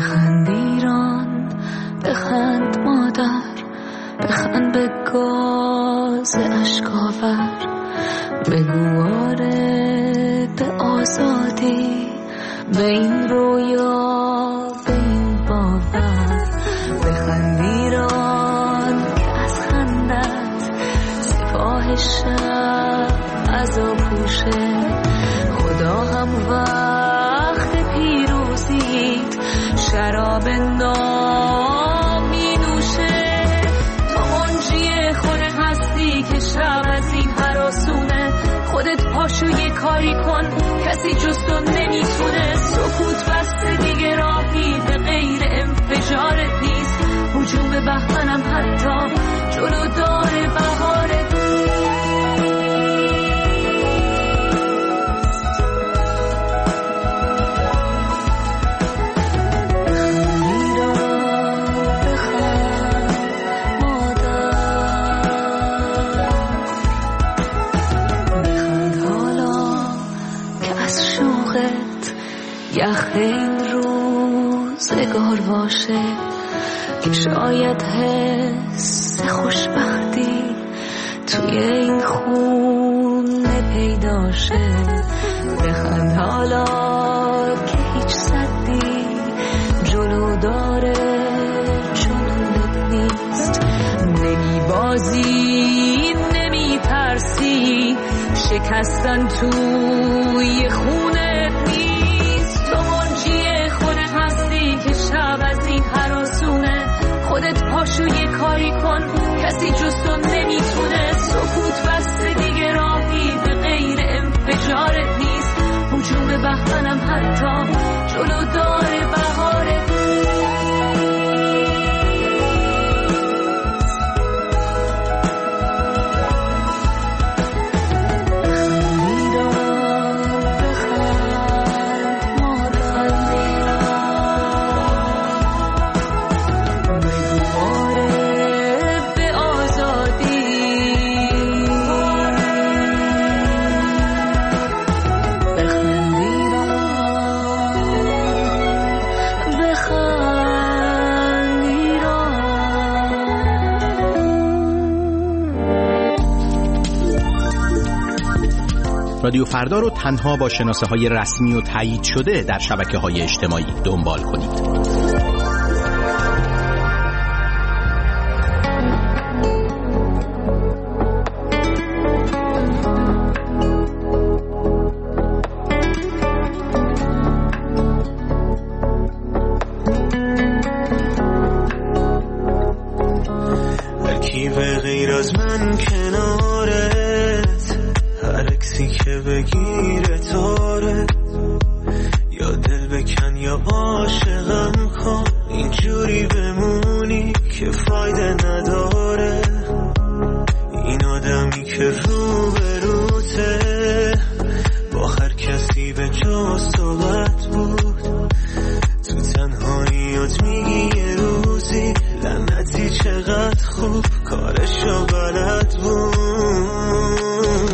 بخند ایران، بخند مادر، بخند به گاز اشکاور، بگو آره به آزادی، به این رویا، به این باور. بخند ایران که از خندت سپاه شب عزا پوشه، خدا هم وقت پیروزیت شراب نام می نوشه. تو منجی خود هستی که شب از این هراسونه، خودت پاشو یه کاری کن کسی جز تو نمیتونه. سکوت بسته دیگه راهی به غیر انفجارت نیست، هجوم بهمنم حتی جلو داره بهارت. یخ این روزگار باشه که شاید حس خوشبختی توی این خونه پیدا شه. بخند حالا که هیچ صدی جلو داره جنونت نیست. نمی بازی نمی ترسی، شکستن توی خونه نیست. تو منجی خودت هستی که شب از این هراسونه، خودت پاشو یه کاری کن کسی جز تو نمیتونه. سکوت بسته دیگه راهی به غیر انفجارت نیست، هجوم بهمنم حتی جلو داره بهارت. رادیو فردا رو تنها با شناسه‌های رسمی و تایید شده در شبکه‌های اجتماعی دنبال کنید. ترکیب غیر از من کنارت، هر اکسی که بگیره تاره، یا دل بکن یا عاشقم کن، اینجوری بمونی که فایده نداره. این آدمی که رو به روته با هر کسی به جز تو بد بود، تو تنهاییات میگی یه روزی لعنتی چقدر خوب کارشو بلد بود.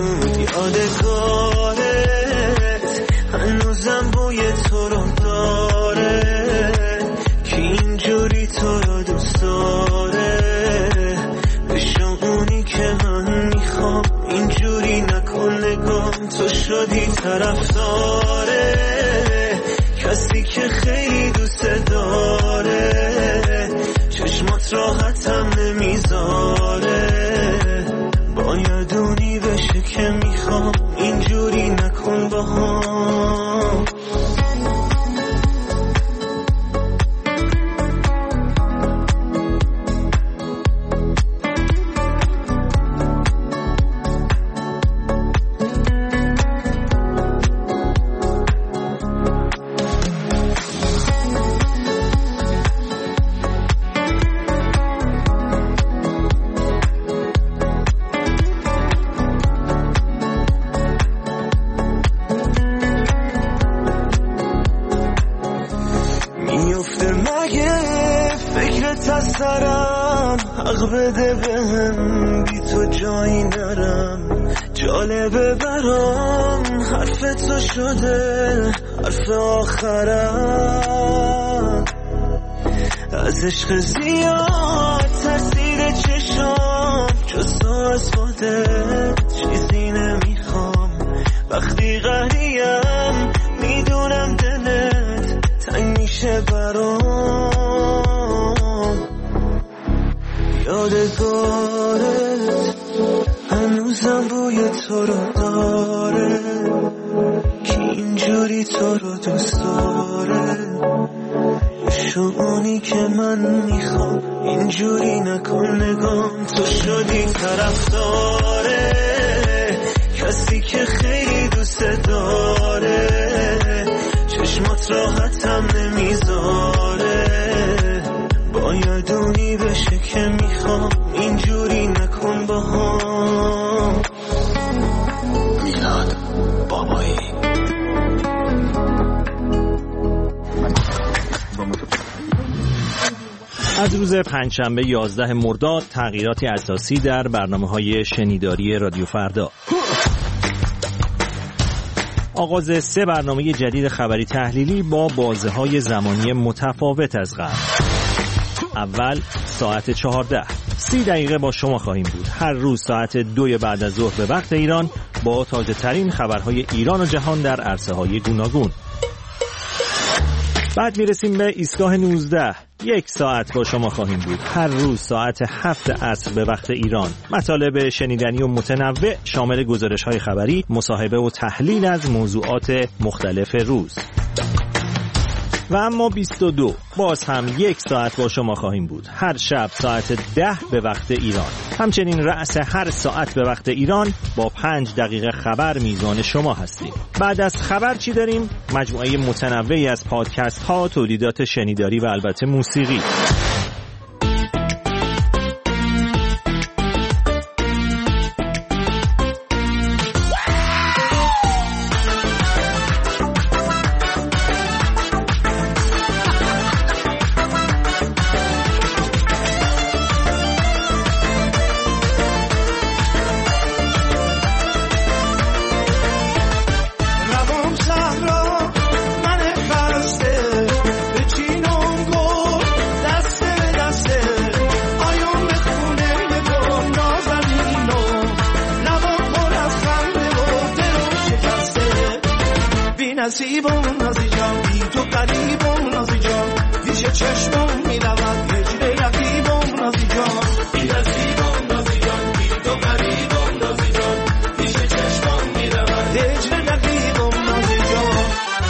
یادگارت هنوزم بوی تو رو داره که اینجوری تو رو دوست داره. بشو اونی که من میخوام، اینجوری نکن نگام، تو شدی طرفداره کسی که خیلی دوست داره، چشمات راحتم نمیذاره. باید اونی بشه که میخوام، اینجوری نکن با هم. حق بده بهم بی تو جایی نرم، جالبه برام حرف تو شده حرف آخرم. از عشق زیاد تاثیر چشام جز از خودت چیزی نمیخوام. وقتی قهریم میدونم دلت تنگ میشه برام. یادگارت هنوزم بوی تو رو داره که اینجوری تو رو دوست داره. شعونی که من میخوام اینجوری نکن نگام. تو شدی طرفداره کسی که خیلی دوست داره. چشمات راحتم نمیذاره. باید اونی بشه که میخوام اینجوری نکن باهام. میلاد بابایی. از روز پنجشنبه 11 مرداد تغییراتی اساسی در برنامه‌های شنیداری رادیو فردا. آغاز 3 برنامه جدید خبری تحلیلی با بازه‌های زمانی متفاوت از قبل. اول ساعت 14 30 دقیقه با شما خواهیم بود. هر روز ساعت 2 بعد از ظهر به وقت ایران با تازه ترین خبرهای ایران و جهان در عرصه‌های گوناگون. بعد میرسیم به ایستگاه 19. 1 ساعت با شما خواهیم بود. هر روز ساعت 7 عصر به وقت ایران. مطالب شنیدنی و متنوع شامل گزارش‌های خبری، مصاحبه و تحلیل از موضوعات مختلف روز. و اما 22 باز هم 1 ساعت با شما خواهیم بود. هر شب ساعت 10 به وقت ایران. همچنین رأس هر ساعت به وقت ایران با 5 دقیقه خبر میزبان شما هستیم. بعد از خبر چی داریم؟ مجموعه متنوعی از پادکست ها، تولیدات شنیداری و البته موسیقی. نصیبم نازی جان بی تو قریبم نازی جان پیش چشمم می‌رود هجر رقیبم نازی جان بی نصیبم نازی جان بی تو قریبم نازی جان پیش چشمم می‌رود هجر رقیبم نازی جان.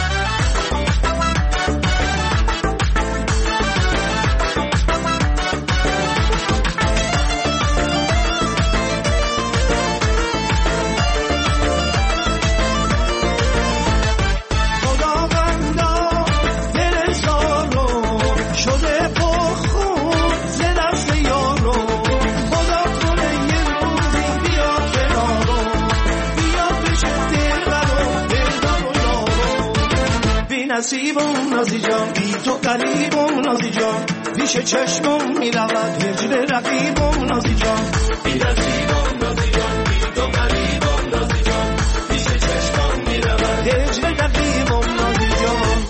نصیبم نازی جان بی تو قریبم نازی جان پیش چشمم می‌رود هجر رقیبم نازی جان بی نصیبم نازی جان بی تو قریبم نازی جان پیش چشمم می‌رود هجر رقیبم نازی جان.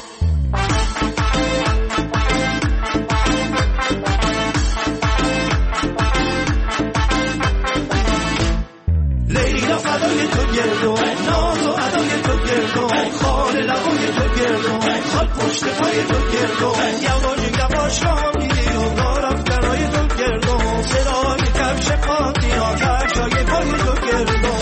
لیلا فدای تو گردم ناز و ادای تو گردم خال لبای تو گردم خال پشت پای تو گردم یواش یواش را میری و دارم کنای تو گردم صدای کفش پاتی ها کفشای پای تو گردم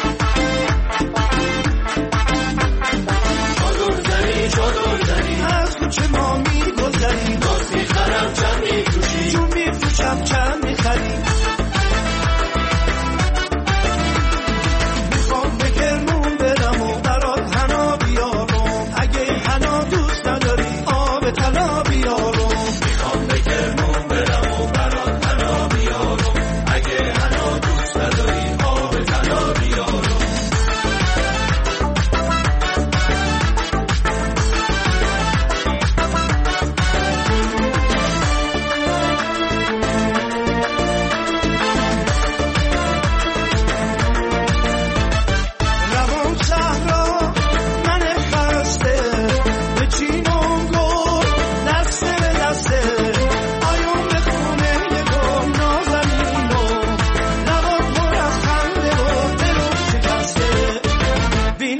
چادر زنی از کوچه ما میگذری باز میخرم چند میفروشی چون میفروشم چند میخری طلا بیارم اگه حنا دوست نداری آب طلا بیارم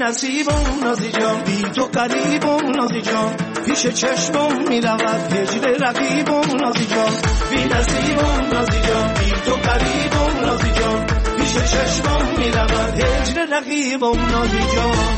نصیبم نازی جان، بی تو قریبم نازی جان، پیش چشمم میرود هجر رقیبم نازی جان، بی نصیبم نازی جان، بی تو قریبم نازی جان، پیش چشمم میرود هجر رقیبم نازی جان.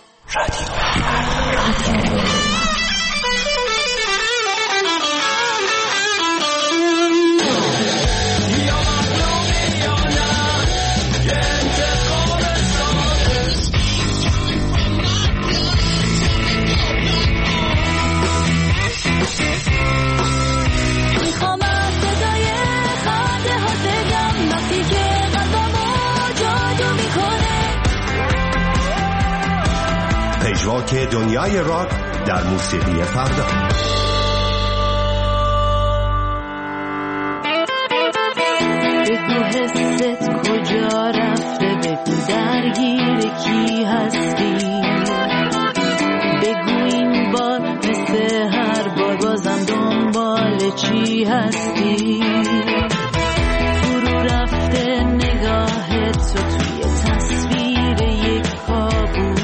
پژواک دنیای راک در موسیقی فردا. بگو حست کجا رفته، بگو درگیر کی هستی، بگو این بار مثل هر بار بازم دنبال چی هستی. فرو رفته نگاهت تو توی تصویر یک کابوس،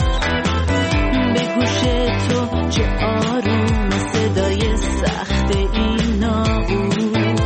گوش تو چه آروم صدای سخت این ناقوس.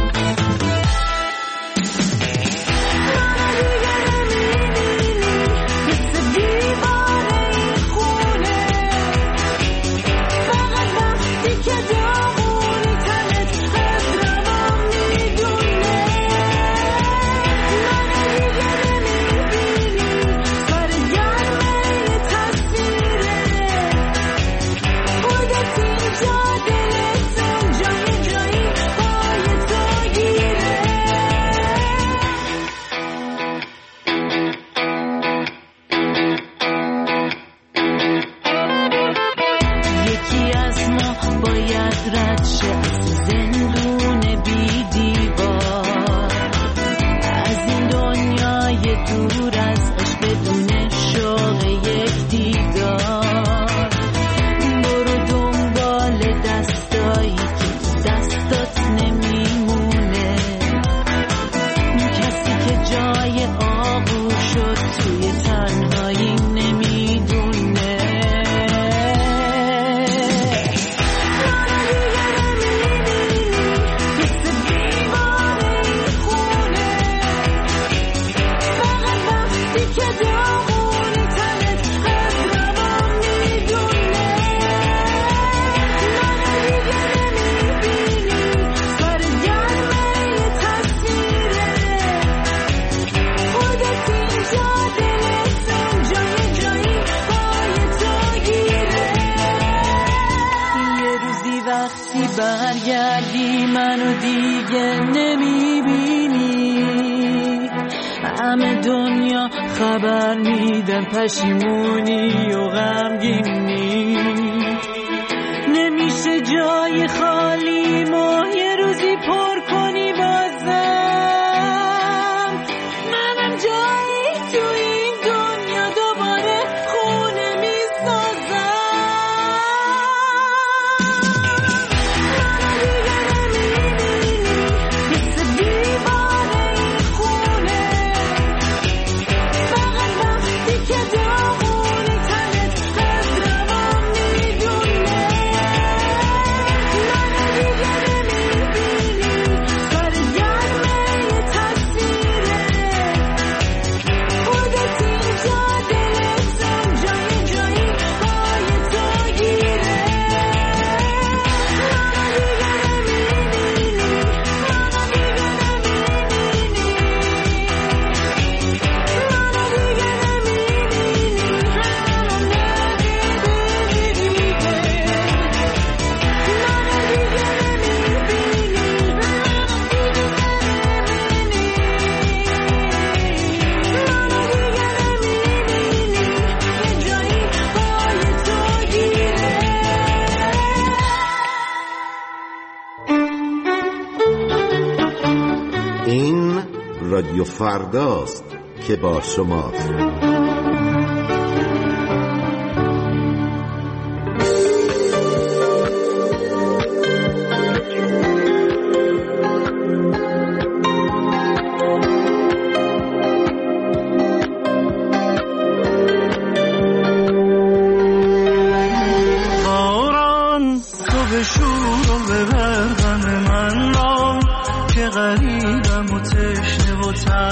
برگردی منو دیگه نمیبینی، همه دنیا خبر میدن پشیمونی و غمگینی. نمیشه جای خالی ما یه روزی پر کنی بازم، منم جایی تو این دنیا دوباره خونه میسازم. رادیو فرداست که با شماست.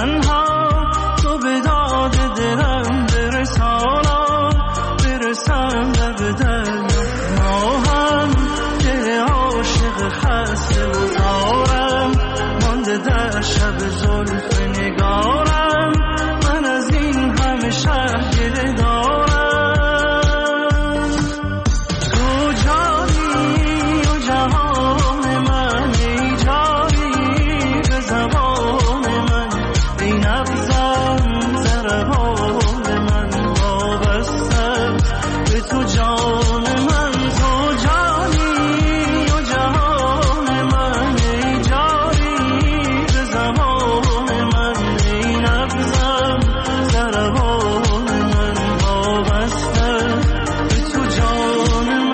تنها تو به داد دلم برسانم برسم لب دریا ما هم دل عاشق خسته و زارم مانده در شب زلف نگارم من از این همه شهر گله دارم تو جانی و جهان من ای جانی به زبان من ای نبضم ضربان من وابسته به تو جان من تو جانی و جهان من ای جانی به زبان من ای نبضم ضربان من وابسته به تو جان من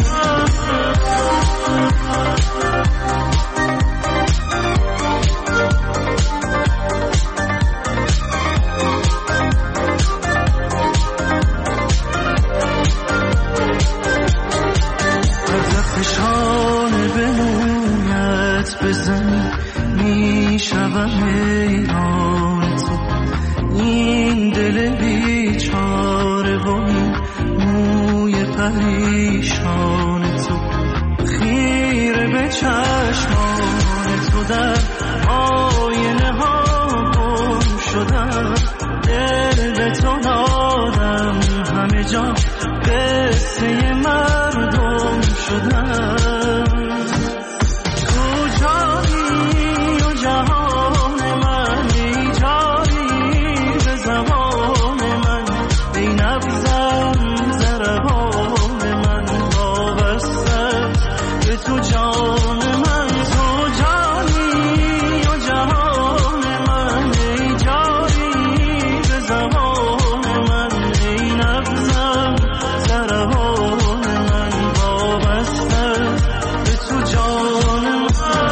فشان به مویت بزنی میشوم حیران تو این دل بیچاره و این موی پریشان تو خیره به چشمان تو در آینه ها گم شدم دل به تو دادم همه جا قصه مردم شدم تو جانی و جهان من ای جانی به زبان من ای نبضم ضربان من وابسته به تو جان من تو جانی و جهان من ای جانی به زبان من ای نبضم ضربان من وابسته به تو جان من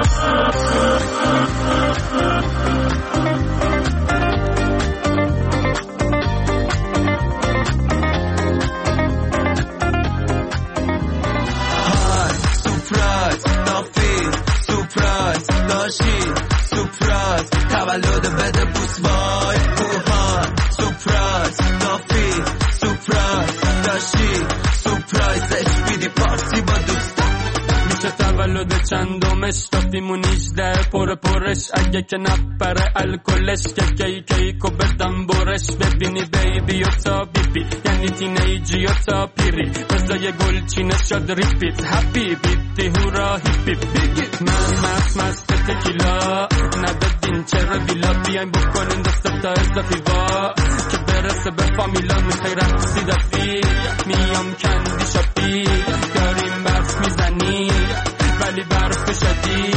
سورپرایز نافی سورپرایز داشتی سورپرایز تولد بده بوس وای اوهان سورپرایز نافی سورپرایز داشتی سورپرایزش بیدی پارتی با دوستم میشه تولد چندمش تافیمون 18 پرش اگه که نپره الکلش که کیکو بدم برش ببینی بیبی و تا بیبی یعنی تینیجی و تا پیری بزای گلچینه شد ریپیت هپی بیتی هورا هیپی بگید من مست تکیلا ندادین چرا بیلا بیاین بکنین دست تا اضافی وا که برسه به فامیلا میخوای رقصی دفی میام کندی شاپی داریم برف میزنی ولی برف شدی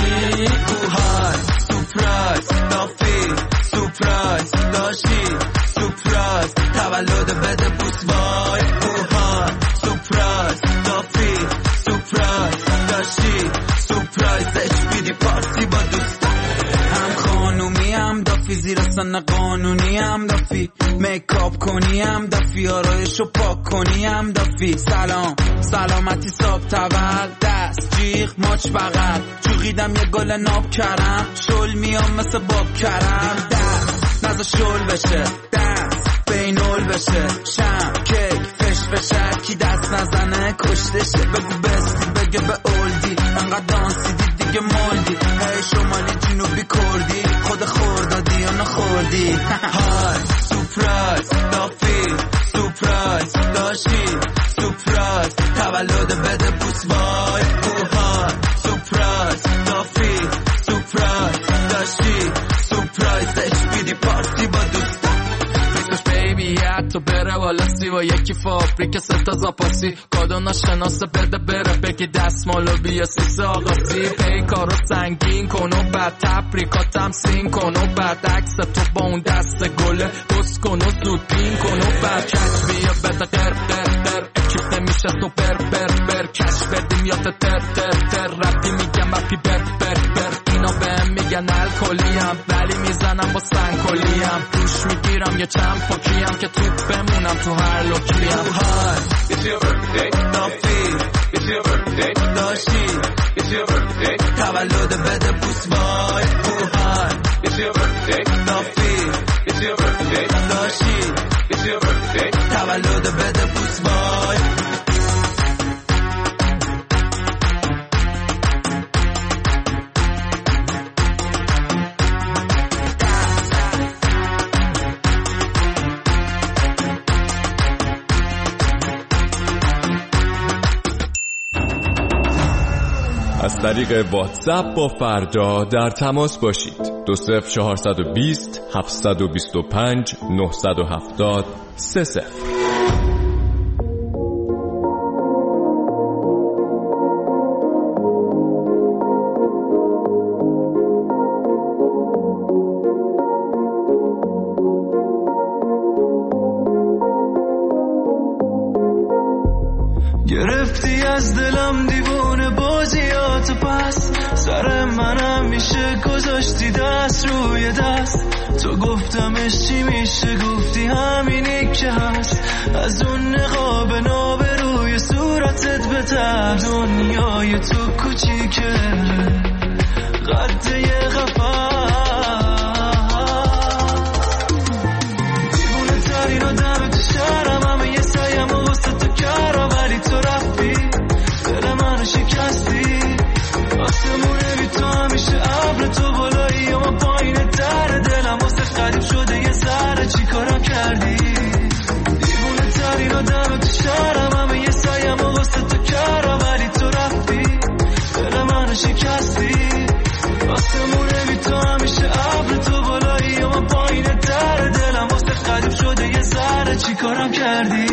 اوهای سورپرایز نافی سورپرایز داشتی سورپرایز تولد بده بوس وای اوهای سورپرایز نافی سورپرایز داشتی سورپرایزش بیدی پارتی با دوستم هم خانومی هم دافی زیر سن قانونی هم دافی میکاپ کنی هم دافی آرایشو پاک کنی هم دافی سلام سلامتی صاحب تول دست جیغ ماچ بغل چوغیدم یه گل ناب کرم شل میام مثل باب کرم دست نزا شل بشه دست بینول بشه شم کیک فش بشه کی دست نزنه کشتشه بگو بستی بگه به اولدی انقدر دانسیدی دیگه مولدی هی شمالی جنوبی کردی خود خوردادی یا نخوردی های سورپرایز نافی سورپرایز داشتی سورپرایز تولد بده بوس وای اوهای سورپرایز نافی سورپرایز داشتی سورپرایزش بیدی پارتی با دوستم بیبی حتی بره والا سی و یکی فابریک ستا زاپاسی کادو ناشناسه بده بره بگی دستمالو بیا سیس آقاسی پیکارو سنگین کن و بعد تبریکاتم سین کن و بعد عکس تو با اون دست گله بس کن و زود پین کن و بعد کچ بیا بده قر قر قر اکیپ نمیشه تو بر کش بدیم یا تر ربی میگم ربی بر اینا بهم میگن الکلیم ولی میزنم با سنگکلیم روش میگیرم یه چند پاکیم که توپ بمونم تو هر لوکیم های It's your birthday نافی It's your birthday داشتی It's your birthday تولد بده بوس وای اوهای It's your birthday نافی It's بپوس وای. از طریق واتساپ با فردا در تماس باشید. 20420 725 970 30. گرفتی از دلم دیوونه بازیاتو، پس سر منم میشه گذاشتی دست روی دست. تو گفتمش چی میشه، گفتی همینی که هست. از اون نقاب ناب روی صورتت بتر، دنیای تو کوچیکه قد یه قفس. دیوونه ترین آدم تو شهرم، همه یه سعیم و واسه تو کردم، ولی تو رفتی دل منو شکستی. آسمونه بی تو همیشه ابر، تو بالایی و من پایین در دلم واسه قریب شده یه ذره. چی کارم کردی؟ دیوونه ترین آدم تو شهرم، همه یه سعیم و واسه تو کردم، ولی تو رفتی دل منو شکستی. آسمونه بی تو همیشه ابر، تو بالایی و من پایین در دلم واسه قریب شده یه ذره. چی کارم کردی؟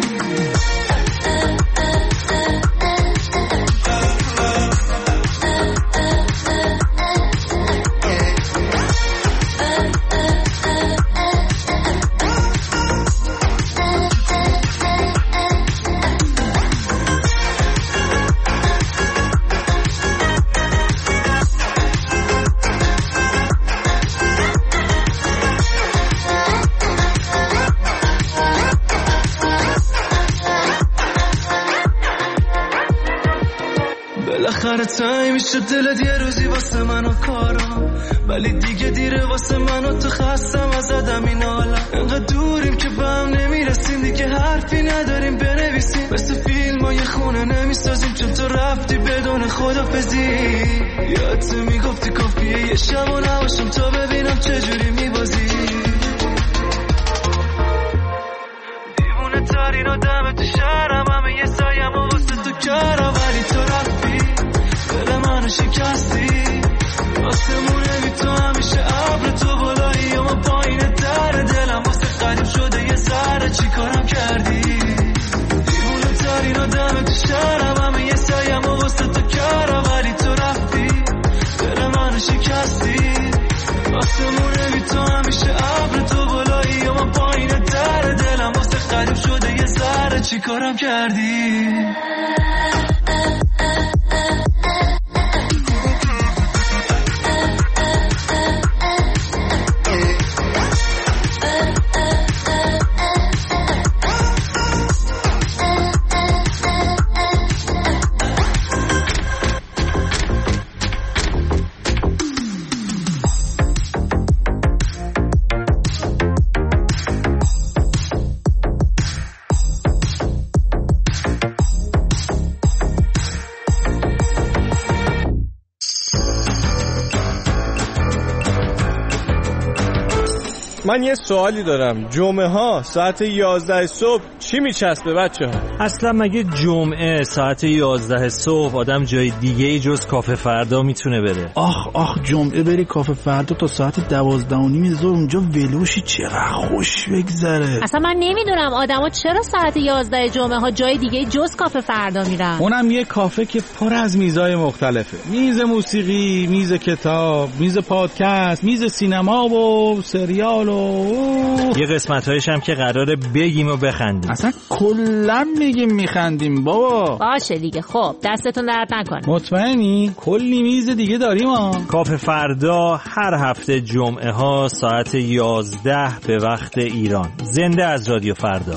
بالاخره تایی میشه دلت یه روزی واسه منو کارم، ولی دیگه دیره واسه منو. تو خستم از آدم این عالم، انقدر دوریم که به هم نمیرسیم، دیگه حرفی نداریم بنویسیم. مثل فیلم ها یه خونه نمیسازیم، چون تو رفتی بدون خدافزی. یادت میگفتی کافیه یه شب و نباشم تا ببینم چجوری میبازی. دیوونه ترین آدم تو شهرم، همه یه سعیم و واسه تو کردم، ولی تو رفتی دل منو شکستی. آسمونه بی تو همیشه ابر، تو بالایی و من پایین در دلم واسه قریب شده یه ذره. چی کارم کردی؟ دیوونه ترین آدم تو شهرم، همه یه سعیم و واسه تو کردم، ولی تو رفتی دل منو شکستی. آسمونه بی تو همیشه ابر، تو بالایی و من پایین در دلم واسه قریب شده یه ذره. چی کارم کردی؟ من یه سوالی دارم. جمعه ها ساعت 11 صبح چی میچسبه بچه ها؟ اصلا مگه جمعه ساعت 11 صبح آدم جای دیگه جز کافه فردا میتونه بره؟ آخ جمعه بری کافه فردا تا ساعت 12:30 ظهر اونجا ولوشی، چقدر خوش بگذره. اصلا من نمیدونم آدما چرا ساعت 11 جمعه ها جای دیگه جز کافه فردا میرن. اونم یه کافه که پر از میزای مختلفه، میز موسیقی، میز کتاب، میز پادکست، میز سینما و سریال و یه قسمت‌هایش هم که قراره بگیم و بخندیم. اصلا کلا میگیم میخندیم بابا. باشه دیگه، خب دستتون درد نکنه. مطمئنی؟ کلی میز دیگه داریم ها. کافه فردا هر هفته جمعه ها ساعت 11 به وقت ایران. زنده از رادیو فردا.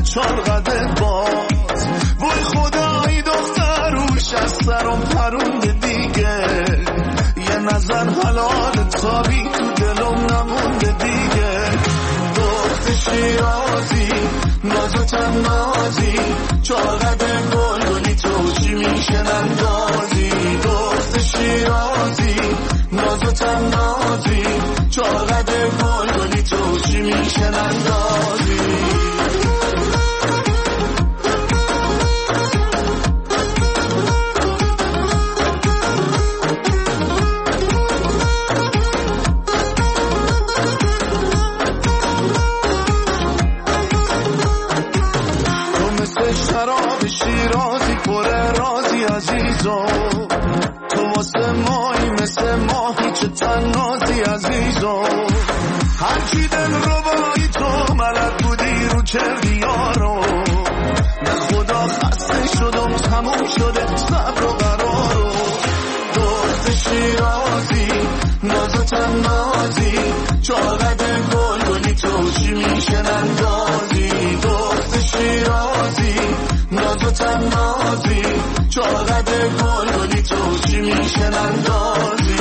چار قدت باز. وای خدایی دختروش از سرم پرونده دیگه، یه نظر حلالت خوابی تو دلم نمونده دیگه. دخت شیرازی نازو تنازی، چار قدت گلگلی تو چی میشن اندازی. دخت شیرازی نازو تنازی، چار قدت گلگلی تو چی میشن اندازی. شراب شیرازی پر رازی عزیزم، تو واسه مایی مثل ماهی چه تنازی عزیزم. هر کی دل ربایی تو ملک بودی رو کردی یارو، به خدا خسته شدم تموم شده صبر و قرارو. دخت شیرازی نازو تنازی، چاقد گلگلی تو چی میشن اندازی. دخت شیرازی نازو تنازی، چاقد گلگلی تو چی میشن اندازی.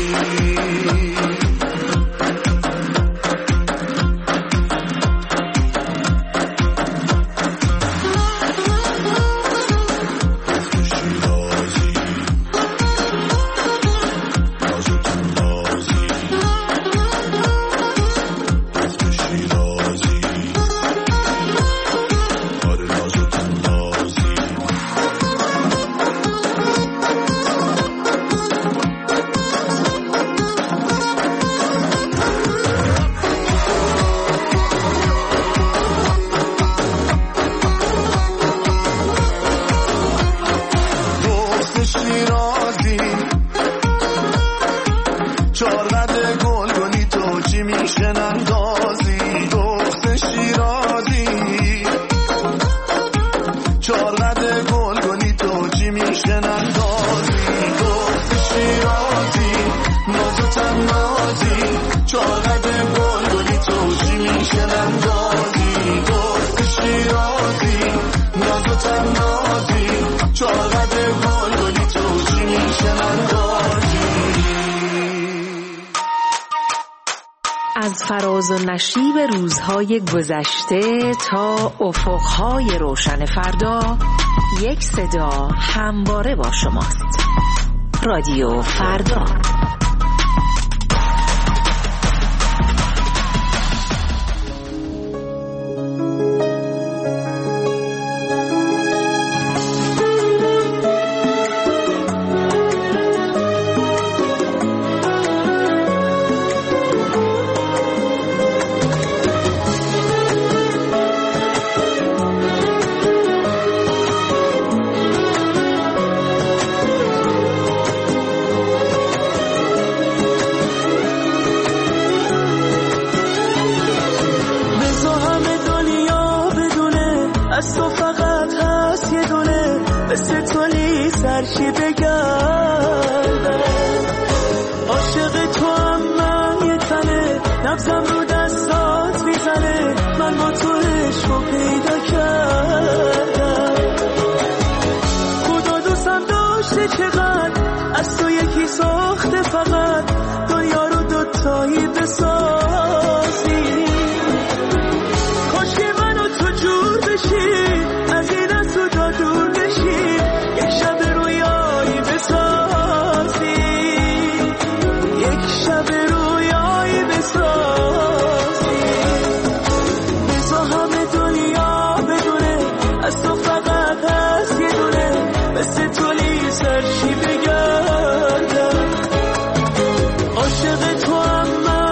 از فراز و نشیب روزهای گذشته تا افقهای روشن فردا، یک صدا همواره با شماست. رادیو فردا. عاشق تو هم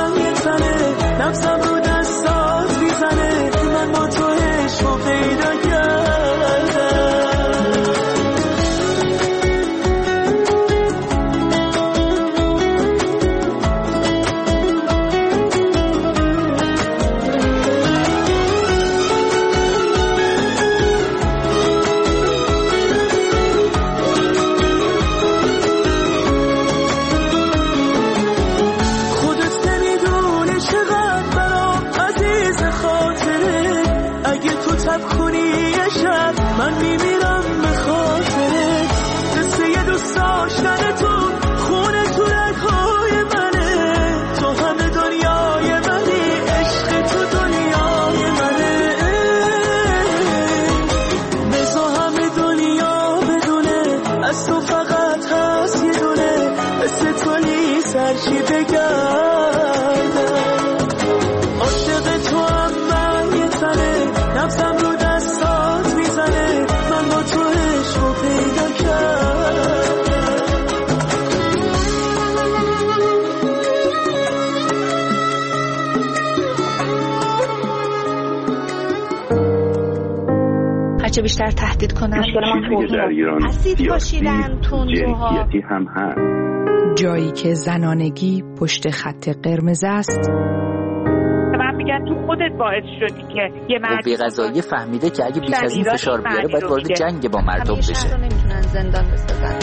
هرچه بیشتر تهدید کنن. مشکل ما توهین اسید پاشیدن، تندروها، هم هست. جایی که زنانگی پشت خط قرمز است. من میگم تو خودت باعث شدی که یه قوه قضاییه فهمیده که اگه بیش از این فشار بیاره باید وارد جنگ با مردم بشه. نمیتونن زندان بسازن.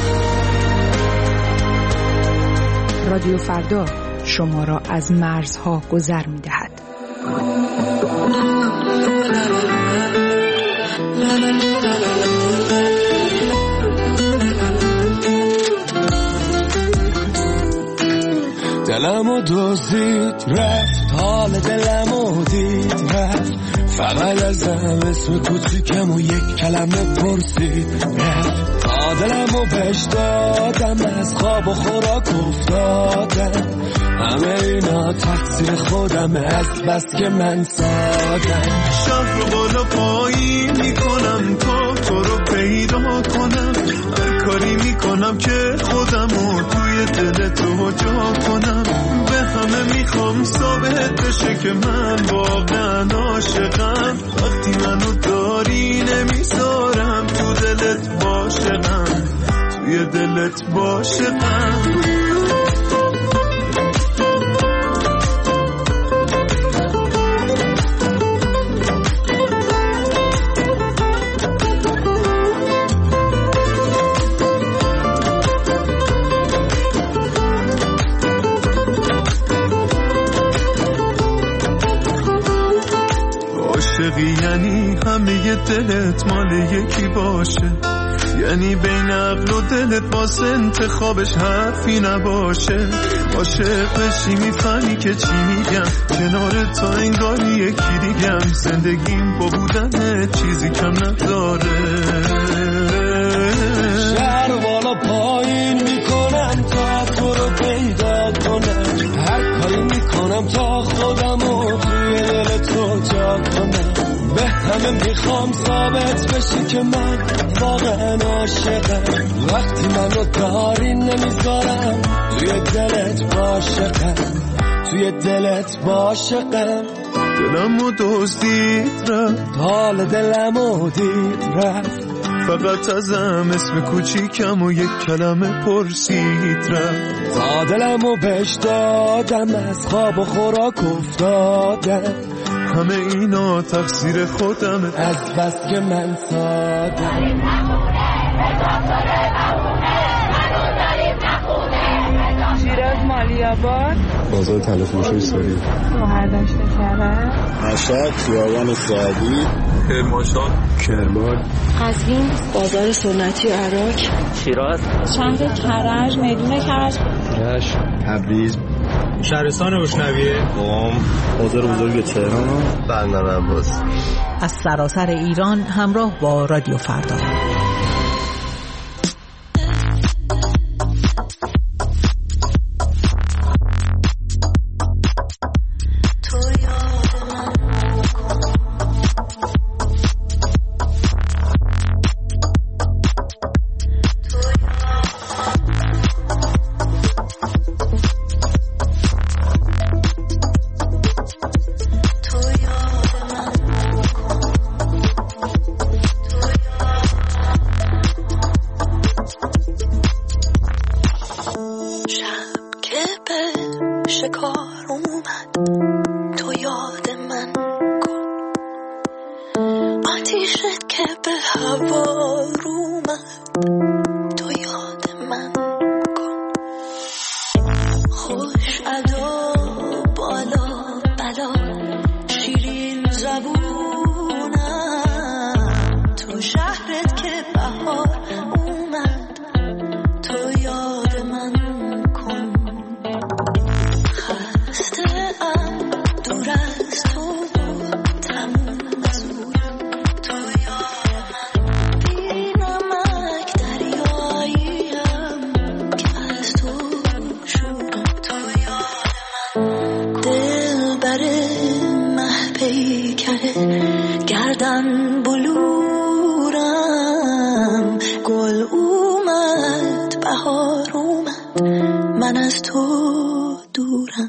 رادیو فردا شما را از مرزها گذر میدهد. دلمو دزدید رفت، حال دلمو دید رفت، فقط ازم اسم کوچیکم و یک کلمه پرسید رفت، تا دلمو بهش دادم، از خواب و خوراک افتادم، همه اینا تقصیر خودم از بس که من سادم. شهر رو بالا پایین میکنم تا تو رو پیدا کنم، هر کاری میکنم که خودمو توی دل تو جا کنم، به همه میخوام ثابت بشه که من واقعا عاشقم، وقتی منو داری نمیذارم تو دلت باشم، توی دلت باشم. یعنی همه دلت مال یکی باشه، یعنی بین عقل و دلت واسه انتخابش حرفی نباشه، عاشق بشی میفهمی که چی میگم، کنار تا انگاری یکی دیگم، زندگیم با بودن چیزی کم نداره. شهر بالا پایین میکنم تا تو رو پیدا کنم، هر کاری میکنم تا خودمو توی دل تو جا کنم، به همه میخوام ثابت بشی که من واقعا عاشقم، وقتی منو داری نمیذارم توی دلت باشقم، توی دلت باشقم. دلمو دزدید رفت، حال دلمو دید رفت، فقط ازم اسم کوچیکم و یک کلمه پرسید رفت، تا دلمو بهش دادم، از خواب و خوراک افتادم، همه اینا تقصیر خودمه از بس که من سادم. شیراز مالیاباد، بازار تلفروش ایستاری، مهردشت کرد، مشهد خیابان سعدی، کرمانشاه، کرمان، قزوین، بازار سنتی عراق، شیراز، شهر کرج، میدون کرج، رشت، تبریز، شهرستان روشنویه، قم، بازار بزرگ تهران، بندر عباس. از سراسر ایران همراه با رادیو فردا. گردن بلورم، گل اومد، بهار اومد، من از تو دورم.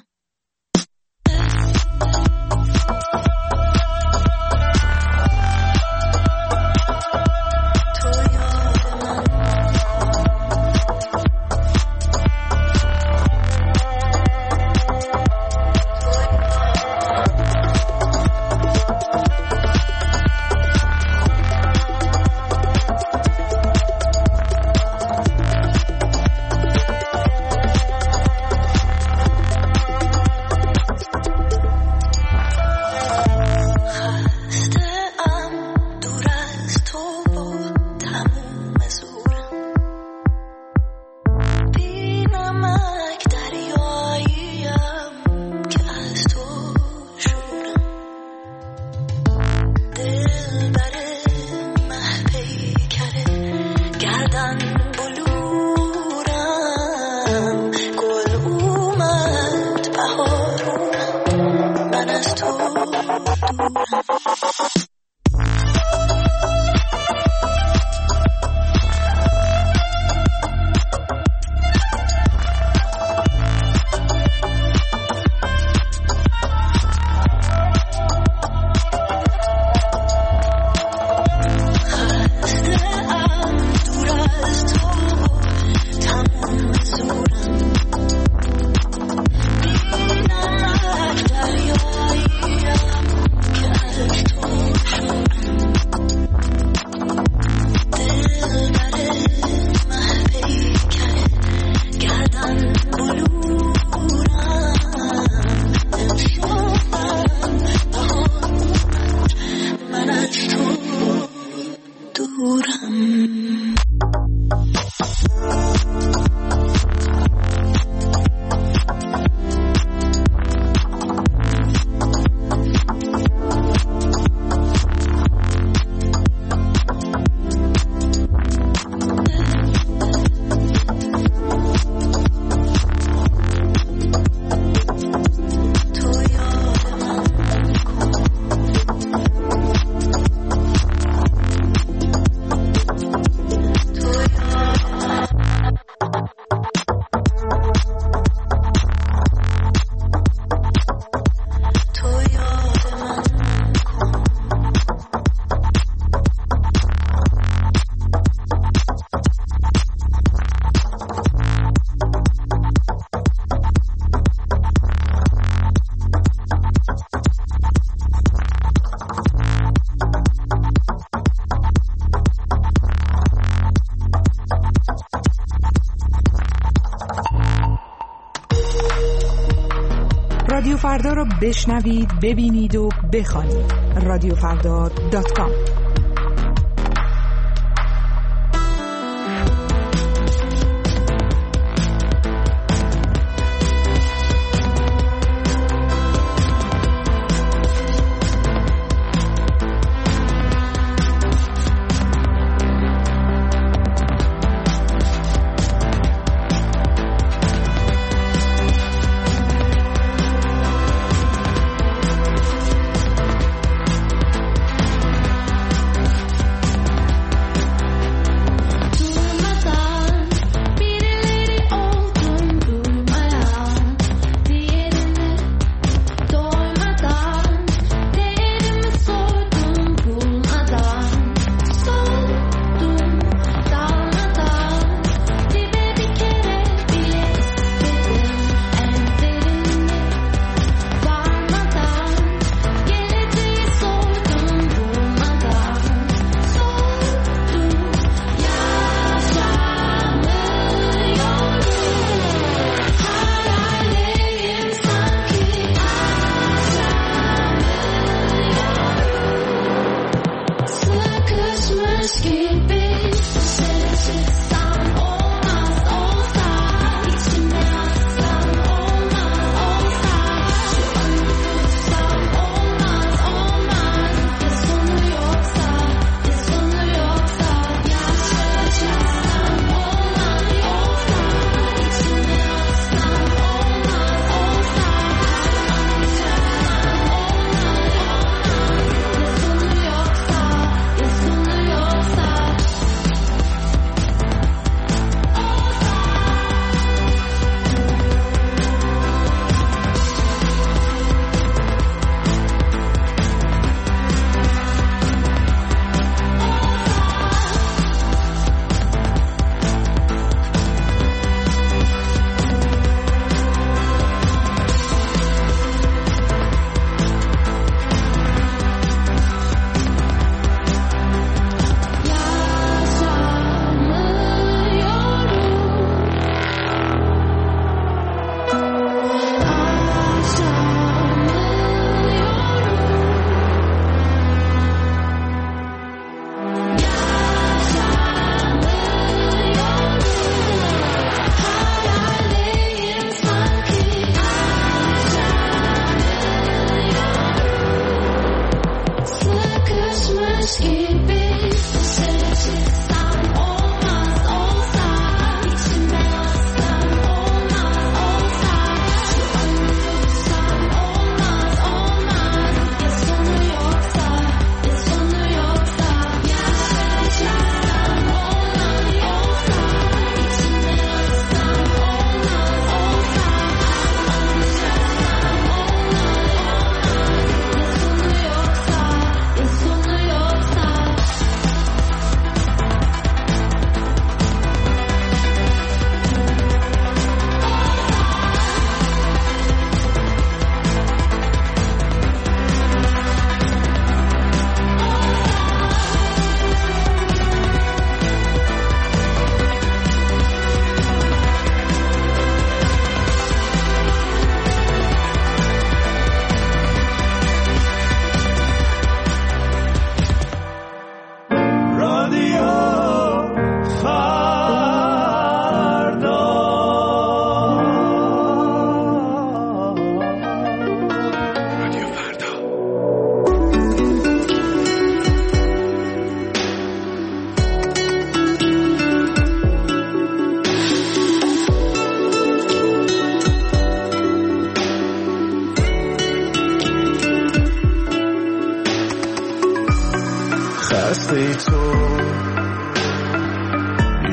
رادیو فردا رو بشنوید، ببینید و بخوانید. radiofrda.com.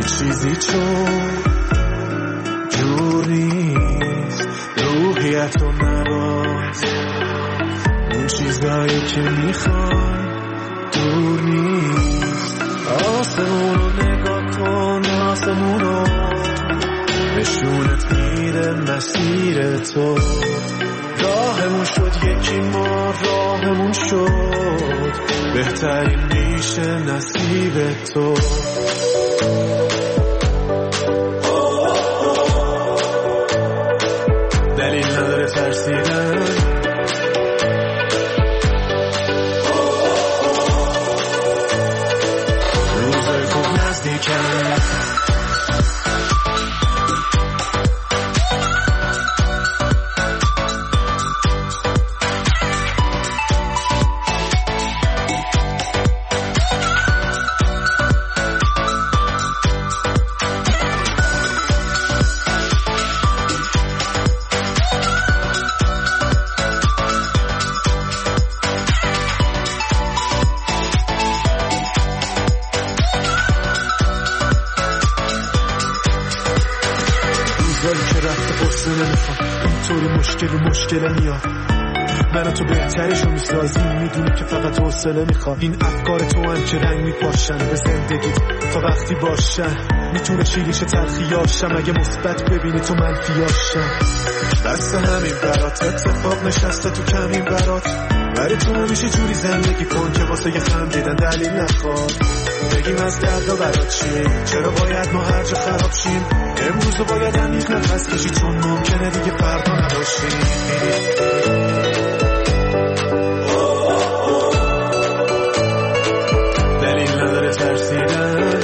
هیچ چیزی چون جور نیست، روحیتو نباز، اون چیزایی که میخوای دور نیست. آسمونو نگاه کن، آسمونو نشونت میده مسیر تو. راهمون شد یکی، ما راهمون شد، بهترین میشه نصیب تو. دلیل نداره ترسیدن، روزای خوب نزدیکن. مشکل میاد، من و تو بهترشو میسازیم، میدونی که فقط حوصله میخواد. این افکار تو هم که رنگ میپاشن به زندگیت تا وقتی باشن، میتونه شیریش تلخیاشم اگه مثبت ببینی تو منفیاشم. دست همین برات اتفاق نشسته تو کمین برات، برای تو همیشه جوری زندگی کن که واسه یه خندیدن دلیل نخواد. بگیم از دردا برات چیه، چرا باید ما هر جا خراب شیم، امروزو باید عمیق نفس کشی چون ممکنه دیگه فردا نباشیم. دلیل نداره ترسیدن،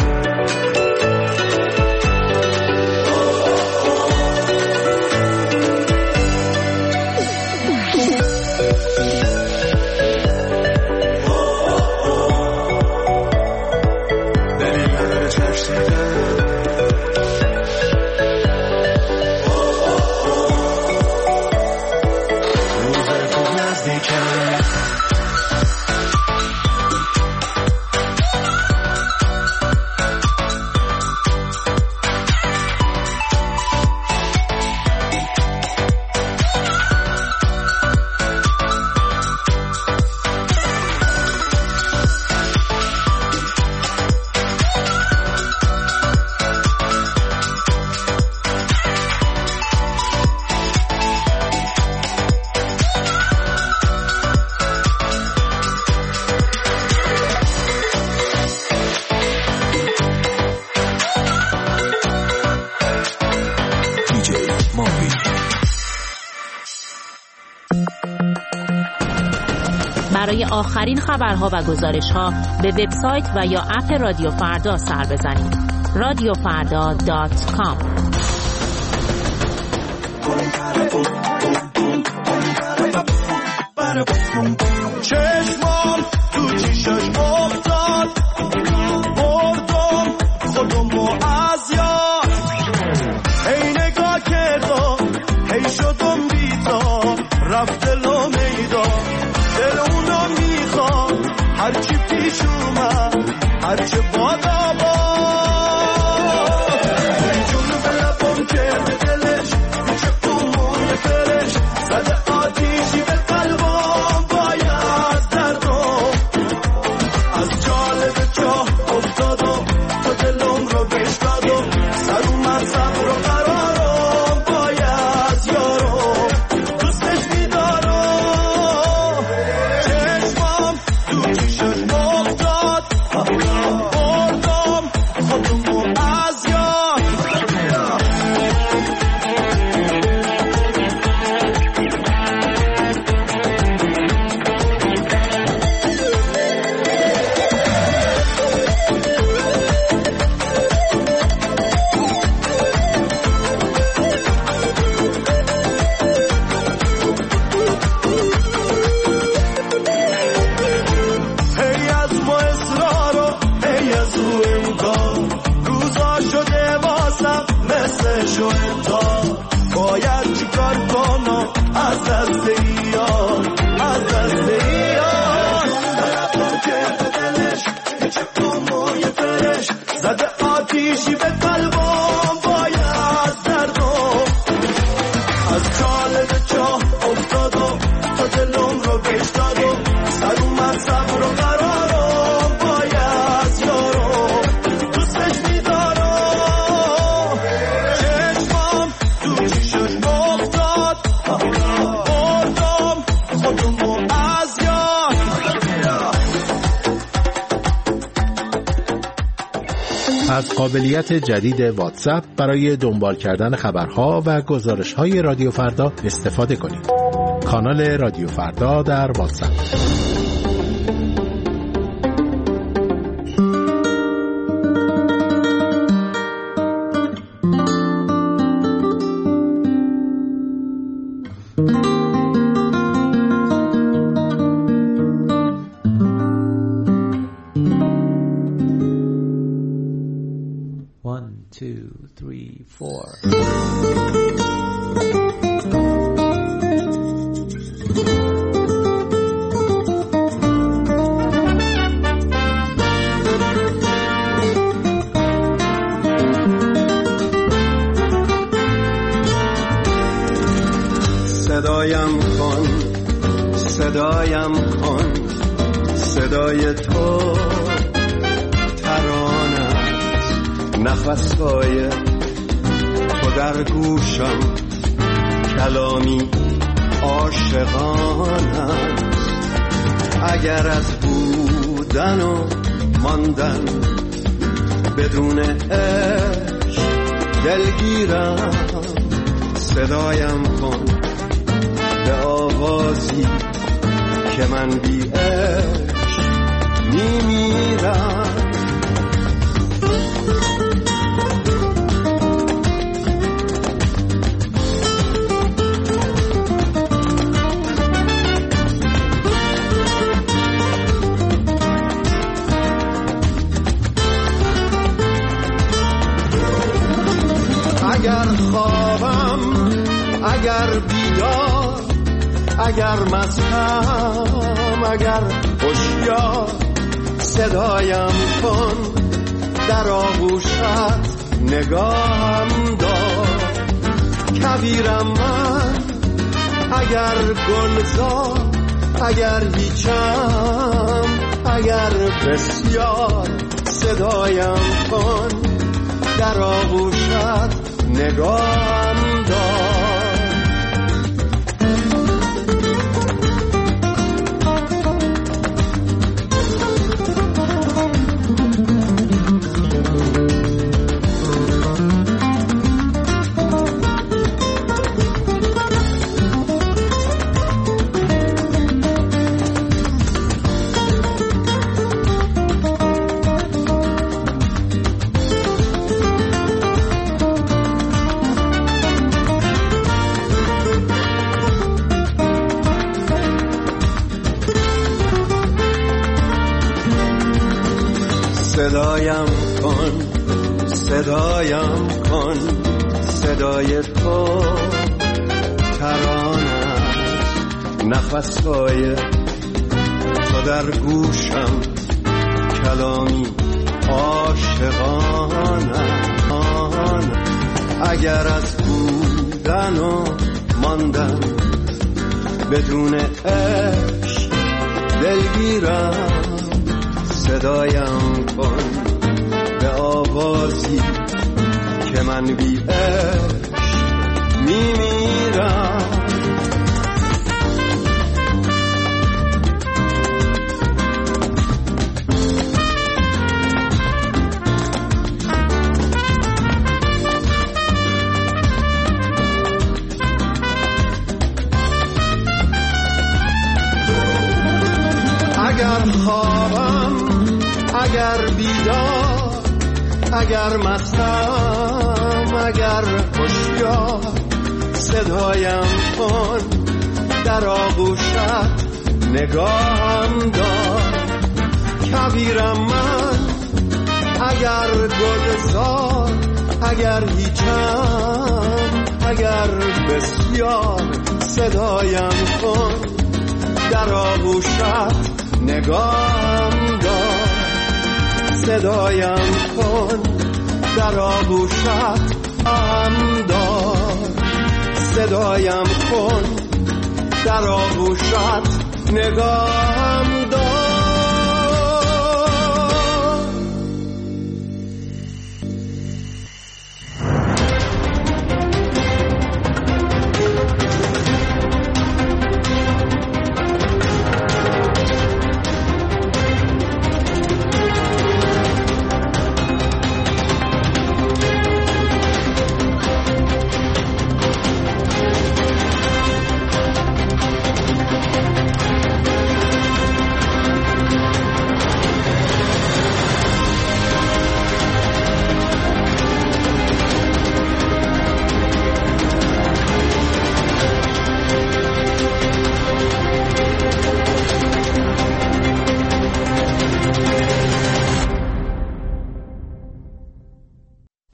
برای آخرین خبرها و گزارش‌ها به وبسایت و یا اپ رادیو فردا سر بزنید. radiofarda.com. چشمام تو چشش افتاد، بردم خودمو از یاد، هی نگاه کردم هی شدم بیدار، رفت دلم میدان، دل اونو میخوام، هرچی پیش اومد هرچه بادا باد، توی جنوب لبم کرده دلش، پیچه موی فرش زده آتیشی به قلبم، باید درد به قلبم باید دردم از چاله به چاه افتادم تا دلم رو بهش دادم سر اومد صبر و قرارم باید یارم دوستش میدارم چشمم تو چشش افتاد بردم خودمو از یاد. از قابلیت جدید واتساپ برای دنبال کردن خبرها و گزارش‌های رادیو فردا استفاده کنید. کانال رادیو فردا در واتساپ. صدایم کن صدای تو ترانه است نفسهای تو در گوشم کلامی عاشقانه است اگر از بودن و ماندن بدون عشق دلگیرم صدایم کن به آوازی که من بی عشق میمیرم اگر خوابم اگر بیدار اگر مستم اگر هوشیار صدایم کن در آغوشت نگاهم دار کبیرم من اگر گلزار اگر هیچم اگر بسیار صدایم کن در آغوشت نگاهم دار صدایم کن صدای تو ترانه است نفسهای تو در گوشم کلامی عاشقانه اگر از بودن و ماندن بدون عشق دلگیرم صدایم کن به آوازی که من بی عشق میمیرم اگر خوابم اگر بیدار اگر مستم اگر هوشیار صدایم کن در آغوشت نگاهم دار کبیرم من اگر گلزار اگر هیچم اگر بسیار صدایم کن در آغوشت نگاهم دار صدایم کن در آغوشت هم دار، صدایم کن در آغوشت نگاهم دار.